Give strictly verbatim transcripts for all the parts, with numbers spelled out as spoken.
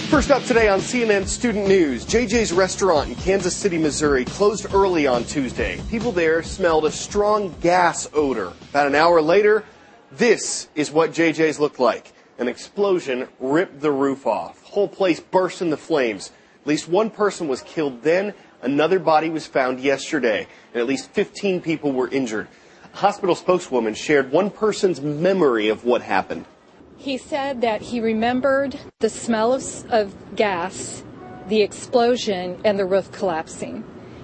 First up today on C N N Student News, J J's restaurant in Kansas City, Missouri closed early on Tuesday. People there smelled a strong gas odor. About an hour later, this is what J J's looked like. An explosion ripped the roof off. The whole place burst into flames. At least one person was killed then. Another body was found yesterday, and at least fifteen people were injured. A hospital spokeswoman shared one person's memory of what happened. He said that he remembered the smell of, of gas, the explosion, and the roof collapsing.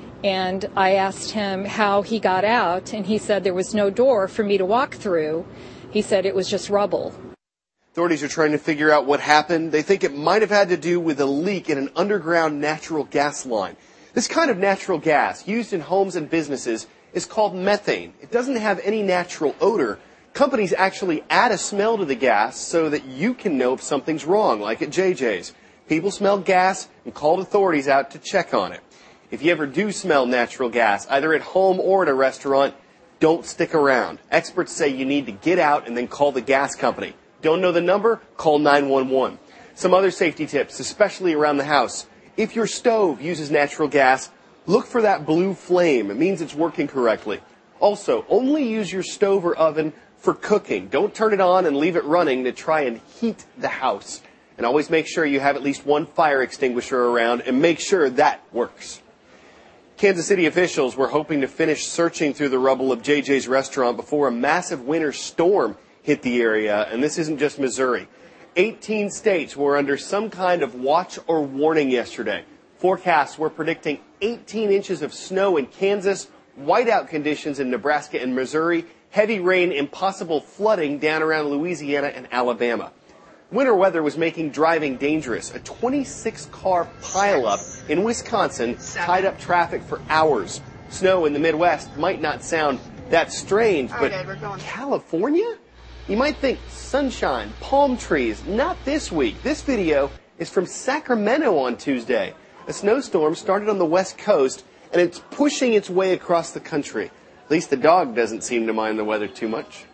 And I asked him how he got out, and he said there was no door for me to walk through. He said it was just rubble. Authorities are trying to figure out what happened. They think it might have had to do with a leak in an underground natural gas line. This kind of natural gas used in homes and businesses is called methane. It doesn't have any natural odor. Companies actually add a smell to the gas so that you can know if something's wrong, like at J J's. People smelled gas and called authorities out to check on it. If you ever do smell natural gas, either at home or at a restaurant, don't stick around. Experts say you need to get out and then call the gas company. Don't know the number? Call nine one one. Some other safety tips, especially around the house. If your stove uses natural gas, look for that blue flame. It means it's working correctly. Also, only use your stove or oven for cooking. Don't turn it on and leave it running to try and heat the house. And always make sure you have at least one fire extinguisher around and make sure that works. Kansas City officials were hoping to finish searching through the rubble of J J's restaurant before a massive winter storm hit the area. And this isn't just Missouri. eighteen states were under some kind of watch or warning yesterday. Forecasts were predicting eighteen inches of snow in Kansas, whiteout conditions in Nebraska and Missouri, heavy rain and possible flooding down around Louisiana and Alabama. Winter weather was making driving dangerous. A twenty-six car pileup in Wisconsin tied up traffic for hours. Snow in the Midwest might not sound that strange, but California? You might think sunshine, palm trees. Not this week. This video is from Sacramento on Tuesday. A snowstorm started on the West Coast, and it's pushing its way across the country. At least the dog doesn't seem to mind the weather too much.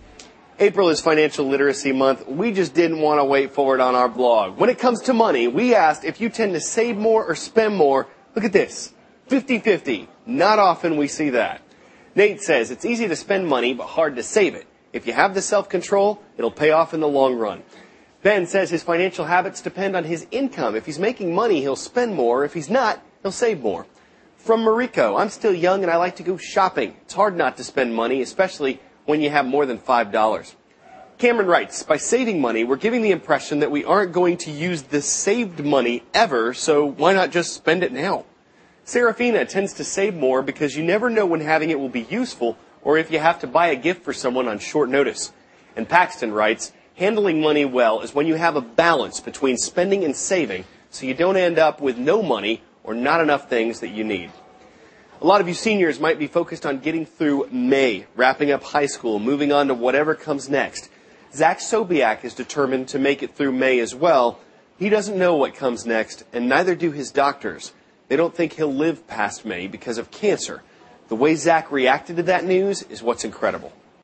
April is Financial Literacy Month. We just didn't want to wait for it on our blog. When it comes to money, we asked if you tend to save more or spend more. Look at this, fifty fifty. Not often we see that. Nate says it's easy to spend money, but hard to save it. If you have the self-control, it'll pay off in the long run. Ben says his financial habits depend on his income. If he's making money, he'll spend more. If he's not, he'll save more. From Mariko, I'm still young and I like to go shopping. It's hard not to spend money, especially when you have more than five dollars. Cameron writes, by saving money, we're giving the impression that we aren't going to use the saved money ever, so why not just spend it now? Serafina tends to save more because you never know when having it will be useful or if you have to buy a gift for someone on short notice. And Paxton writes, handling money well is when you have a balance between spending and saving so you don't end up with no money or not enough things that you need. A lot of you seniors might be focused on getting through May, wrapping up high school, moving on to whatever comes next. Zach Sobiak is determined to make it through May as well. He doesn't know what comes next, and neither do his doctors. They don't think he'll live past May because of cancer. The way Zach reacted to that news is what's incredible.